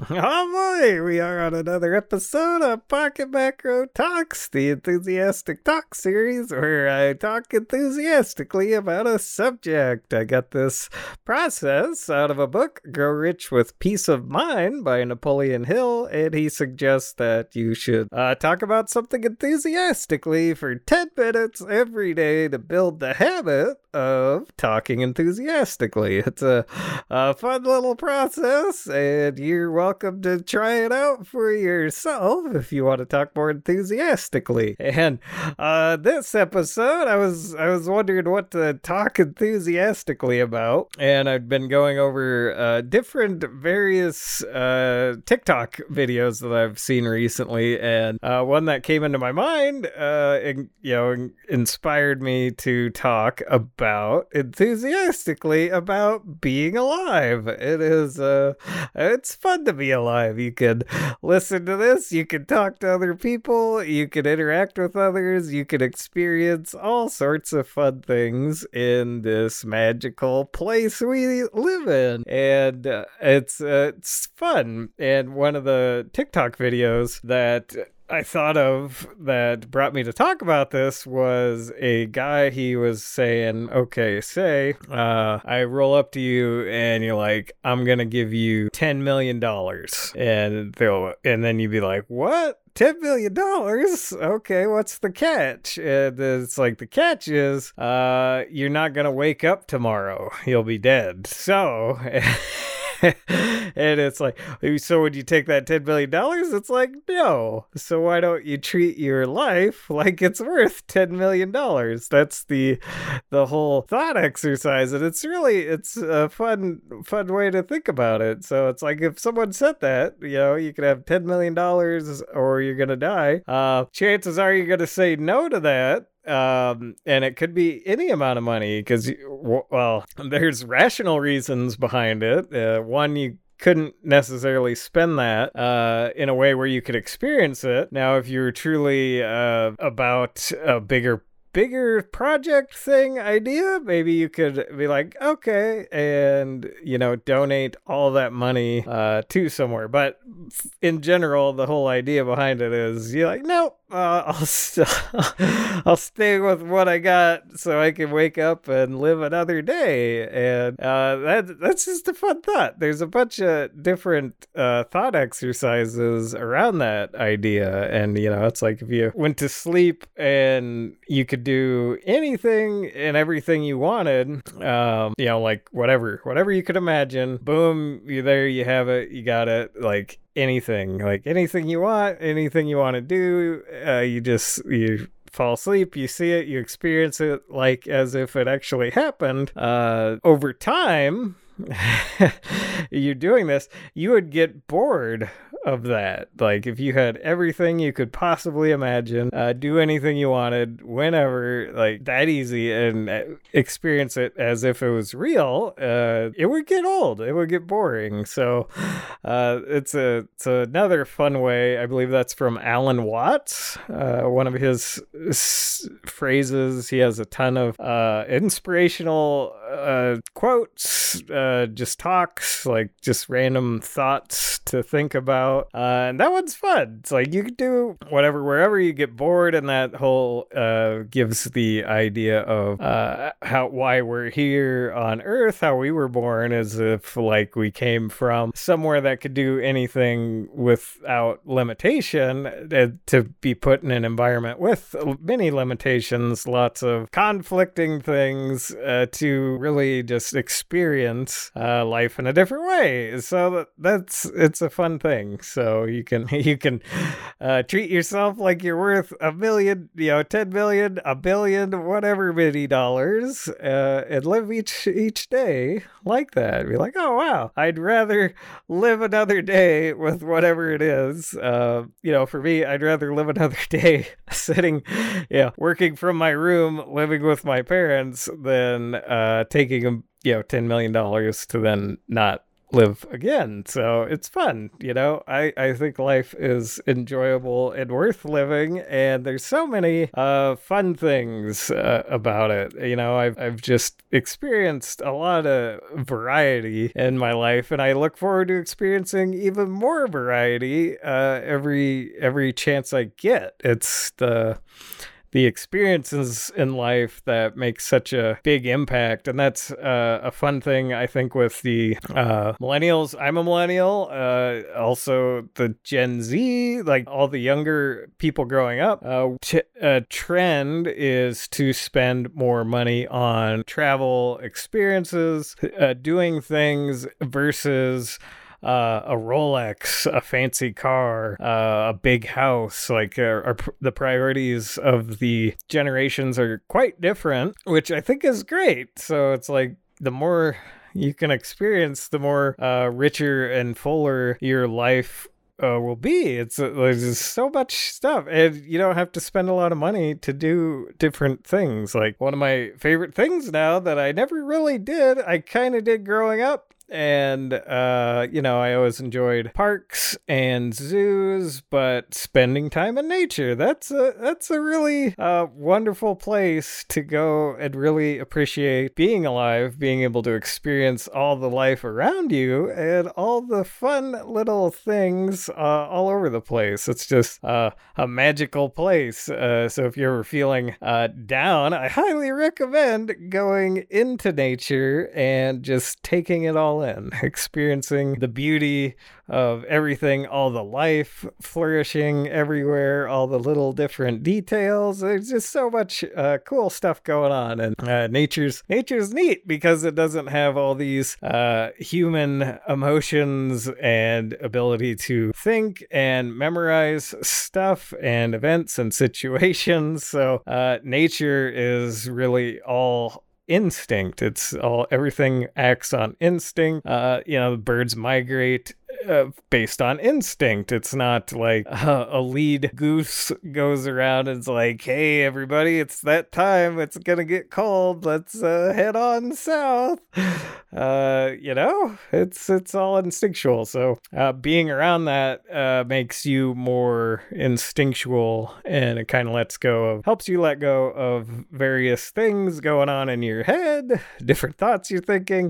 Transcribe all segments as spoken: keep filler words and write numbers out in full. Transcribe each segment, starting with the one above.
Oh boy, we are on another episode of Pocket Macro Talks, the enthusiastic talk series where I talk enthusiastically about a subject. I got this process out of a book, Grow Rich with Peace of Mind by Napoleon Hill, and he suggests that you should uh, talk about something enthusiastically for ten minutes every day to build the habit of talking enthusiastically. It's a, a fun little process, and you're welcome to try it out for yourself if you want to talk more enthusiastically. And uh, this episode, I was I was wondering what to talk enthusiastically about, and I've been going over uh, different various uh, TikTok videos that I've seen recently, and uh, one that came into my mind, uh, and, you know, inspired me to talk about About enthusiastically about being alive. It is uh it's fun to be alive. You can listen to this, you can talk to other people, you can interact with others, you can experience all sorts of fun things in this magical place we live in, and uh, it's uh, it's fun. And one of the TikTok videos that I thought of that brought me to talk about this was a guy. He was saying, okay, say uh, I roll up to you and you're like, I'm going to give you ten million dollars. And they'll, and then you'd be like, what? ten million dollars? Okay, what's the catch? And it's like, the catch is uh, you're not going to wake up tomorrow. You'll be dead. So... and it's like, so would you take that ten million dollars? It's like, no. So why don't you treat your life like it's worth ten million dollars? That's the the whole thought exercise, and it's really, it's a fun fun way to think about it. So it's like, if someone said that, you know, you could have ten million dollars or you're gonna die, uh, chances are you're gonna say no to that. Um, and it could be any amount of money because, well, there's rational reasons behind it. Uh, one, you couldn't necessarily spend that uh, in a way where you could experience it. Now, if you're truly uh, about a bigger bigger project thing idea, maybe you could be like, okay, and, you know, donate all that money uh, to somewhere. But in general, the whole idea behind it is you're like, no, uh, I'll, st- I'll stay with what I got so I can wake up and live another day. And uh, that that's just a fun thought. There's a bunch of different uh, thought exercises around that idea. And, you know, it's like if you went to sleep and you could do anything and everything you wanted, um, you know, like whatever, whatever you could imagine, boom, you there, you have it, you got it, like anything, like anything you want, anything you want to do, uh, you just, you fall asleep, you see it, you experience it like as if it actually happened. Uh, over time, you're doing this, you would get bored of that. Like if you had everything you could possibly imagine, uh, do anything you wanted, whenever, like that easy, and uh, experience it as if it was real, uh, it would get old. It would get boring. So uh, it's a it's another fun way. I believe that's from Alan Watts. Uh, one of his s- phrases. He has a ton of uh, inspirational uh, quotes, uh, just talks, like just random thoughts to think about. Uh, and that one's fun. It's like you can do whatever, wherever you get bored, and that whole uh, gives the idea of uh, how why we're here on Earth, how we were born, as if like we came from somewhere that could do anything without limitation, uh, to be put in an environment with many limitations, lots of conflicting things, uh, to really just experience uh, life in a different way. So that, that's it's a fun thing. So you can you can uh, treat yourself like you're worth a million, you know, ten million, a billion, whatever many dollars, uh, and live each each day like that. Be like, oh wow, I'd rather live another day with whatever it is. Uh, you know, for me, I'd rather live another day sitting, you know, working from my room, living with my parents, than uh, taking a you know ten million dollars to then not live again. So it's fun, you know. I, I think life is enjoyable and worth living, and there's so many uh, fun things uh, about it. You know, I've, I've just experienced a lot of variety in my life, and I look forward to experiencing even more variety uh, every every chance I get. It's the the experiences in life that make such a big impact. And that's uh, a fun thing, I think, with the uh, millennials. I'm a millennial. Uh, also, the Gen Z, like all the younger people growing up, uh, t- a trend is to spend more money on travel experiences, uh, doing things versus Uh, a Rolex, a fancy car, uh, a big house. Like uh, our, the priorities of the generations are quite different, which I think is great. So it's like the more you can experience, the more uh, richer and fuller your life Uh, will be. It's uh, there's just so much stuff, and you don't have to spend a lot of money to do different things. Like one of my favorite things now that I never really did, I kind of did growing up. And, uh, you know, I always enjoyed parks and zoos, but spending time in nature, that's a, that's a really uh, wonderful place to go and really appreciate being alive, being able to experience all the life around you and all the fun little things uh, all over the place. It's just uh, a magical place. Uh, so if you're feeling uh, down, I highly recommend going into nature and just taking it all in, experiencing the beauty of everything, all the life flourishing everywhere, all the little different details. There's just so much uh, cool stuff going on, and uh, nature's nature's neat because it doesn't have all these uh, human emotions and ability to think and memorize stuff and events and situations. So uh, nature is really all instinct. It's all, everything acts on instinct. Uh, you know, birds migrate uh, based on instinct. It's not like uh, a lead goose goes around and it's like, hey, everybody, it's that time. It's going to get cold. Let's uh, head on south. Uh, you know, it's it's all instinctual. So uh, being around that uh, makes you more instinctual, and it kind of lets go of, helps you let go of various things going on in your head, different thoughts you're thinking.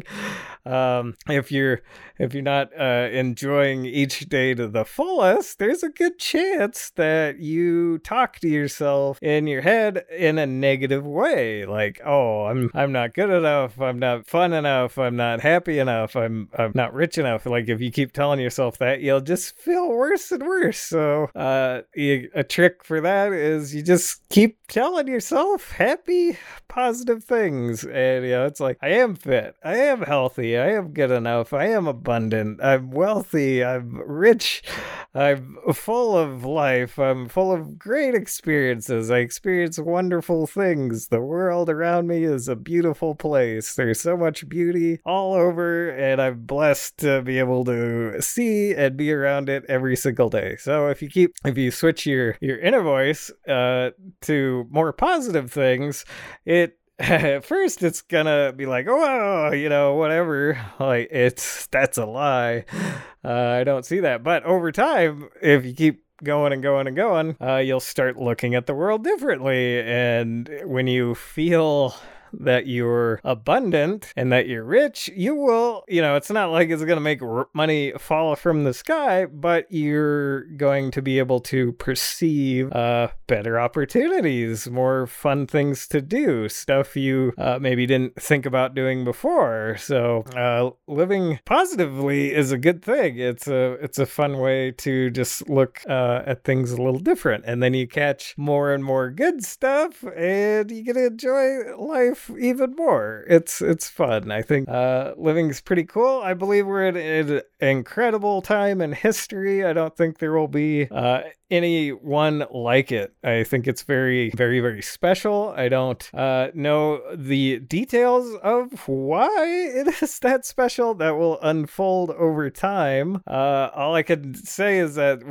Um, if you're if you're not uh, enjoying each day to the fullest, there's a good chance that you talk to yourself in your head in a negative way, like, oh, I'm I'm not good enough, I'm not fun enough, I'm not happy enough, I'm I'm not rich enough. Like if you keep telling yourself that, you'll just feel worse and worse. So uh, you, a trick for that is you just keep telling yourself happy, positive things, and you know, it's like, I am fit, I am healthy, I am good enough, I am abundant, I'm wealthy, I'm rich, I'm full of life, I'm full of great experiences, I experience wonderful things, the world around me is a beautiful place, there's so much beauty all over, and I'm blessed to be able to see and be around it every single day. So if you keep, if you switch your, your inner voice uh, to more positive things, it at first it's gonna be like, oh, you know, whatever, like it's, that's a lie, uh, I don't see that. But over time, if you keep going and going and going, uh, you'll start looking at the world differently. And when you feel that you're abundant and that you're rich, you will, you know, it's not like it's going to make r- money fall from the sky, but you're going to be able to perceive uh, better opportunities, more fun things to do, stuff you uh, maybe didn't think about doing before. So uh, living positively is a good thing. It's a, it's a fun way to just look uh, at things a little different. And then you catch more and more good stuff and you get to enjoy life even more. It's it's fun. I think uh, living is pretty cool. I believe we're in an incredible time in history. I don't think there will be uh, anyone like it. I think it's very, very, very special. I don't uh, know the details of why it is that special. That will unfold over time. Uh, all I can say is that w-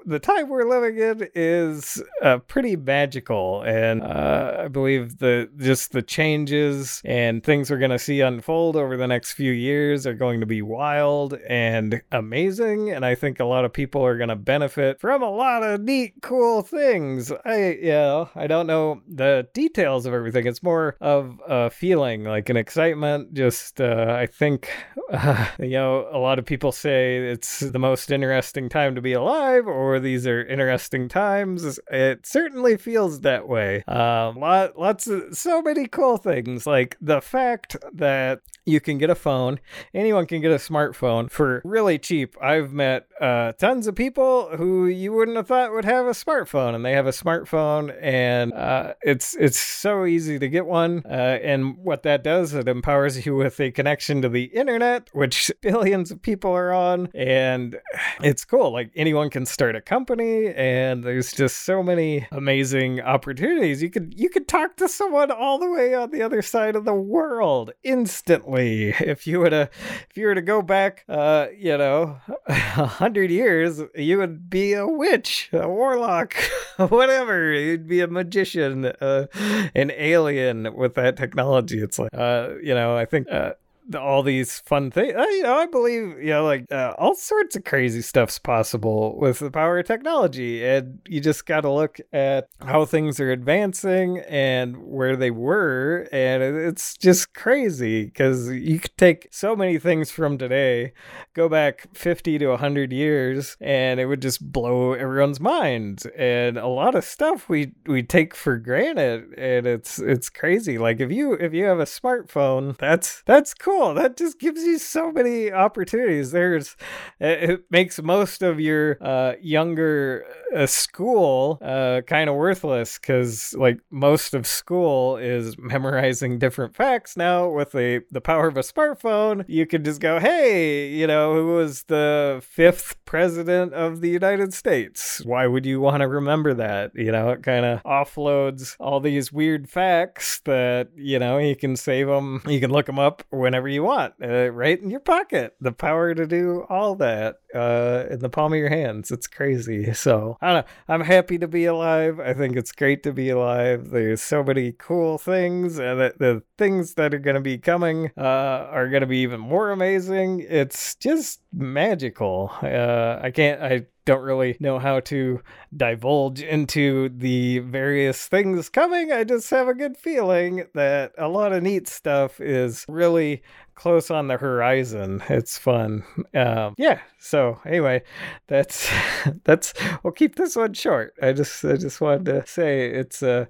the time we're living in is uh, pretty magical, and uh, I believe the just the changes and things we're going to see unfold over the next few years are going to be wild and amazing, and I think a lot of people are going to benefit from a lot of neat, cool things. I, you know, I don't know the details of everything. It's more of a feeling, like an excitement. Just, uh, I think, uh, you know, a lot of people say it's the most interesting time to be alive, or these are interesting times. It certainly feels that way. Um, lot, lots of, so many cool things, like the fact that you can get a phone, anyone can get a smartphone for really cheap. I've met uh, tons of people who you wouldn't have thought would have a smartphone, and they have a smartphone, and uh, it's it's so easy to get one. Uh, and what that does, it empowers you with a connection to the internet, which billions of people are on, and it's cool. Like, anyone can start a company, and there's just so many amazing opportunities. You could you could talk to someone all the way on the other side of the world instantly. If you were to if you were to go back, uh, you know, a hundred years, you would be a witch, a warlock, whatever. You'd be a magician, uh, an alien with that technology. It's like, uh, you know, I think. Uh, all these fun things, uh, you know, I believe, you know, like uh, all sorts of crazy stuff's possible with the power of technology, and you just got to look at how things are advancing and where they were, and it's just crazy because you could take so many things from today, go back fifty to one hundred years, and it would just blow everyone's mind. And a lot of stuff we we take for granted, and it's it's crazy. Like, if you if you have a smartphone, that's that's cool. That just gives you so many opportunities. There's, it makes most of your uh, younger uh, school uh, kind of worthless, because like most of school is memorizing different facts. Now with the the power of a smartphone, you can just go, hey, you know, who was the fifth president of the United States? Why would you want to remember that? You know, it kind of offloads all these weird facts that, you know, you can save them, you can look them up whenever you want, uh, right in your pocket. The power to do all that uh, in the palm of your hands. It's crazy. So, I don't know. I'm happy to be alive. I think it's great to be alive. There's so many cool things, and the, the things that are going to be coming uh, are going to be even more amazing. It's just magical. Uh, I can't, I don't really know how to divulge into the various things coming. I just have a good feeling that a lot of neat stuff is really close on the horizon. It's fun. Um, yeah. So anyway, that's that's. We'll keep this one short. I just I just wanted to say it's uh,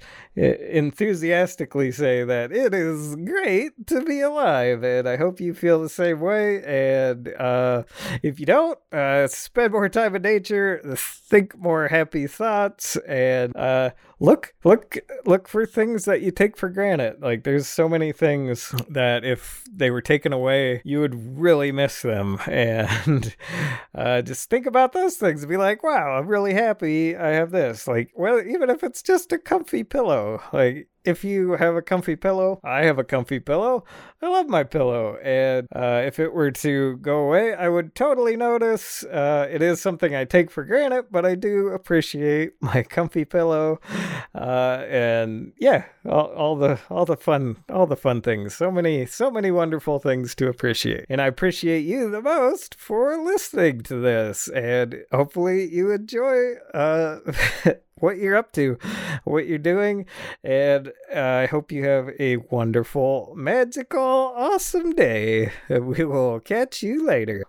enthusiastically say that it is great to be alive, and I hope you feel the same way. And uh, if you don't, uh, spend more time in nature, think more happy thoughts, and uh, look look look for things that you take for granted. Like, there's so many things that if they were taken away, you would really miss them. And uh, just think about those things and be like, wow, I'm really happy I have this. Like, well, even if it's just a comfy pillow, like, if you have a comfy pillow, I have a comfy pillow. I love my pillow. And uh, if it were to go away, I would totally notice. Uh, it is something I take for granted, but I do appreciate my comfy pillow. Uh, and yeah, all, all the all the fun, all the fun things. So many, so many wonderful things to appreciate. And I appreciate you the most for listening to this. And hopefully you enjoy uh what you're up to, what you're doing, and uh, I hope you have a wonderful, magical, awesome day. We will catch you later.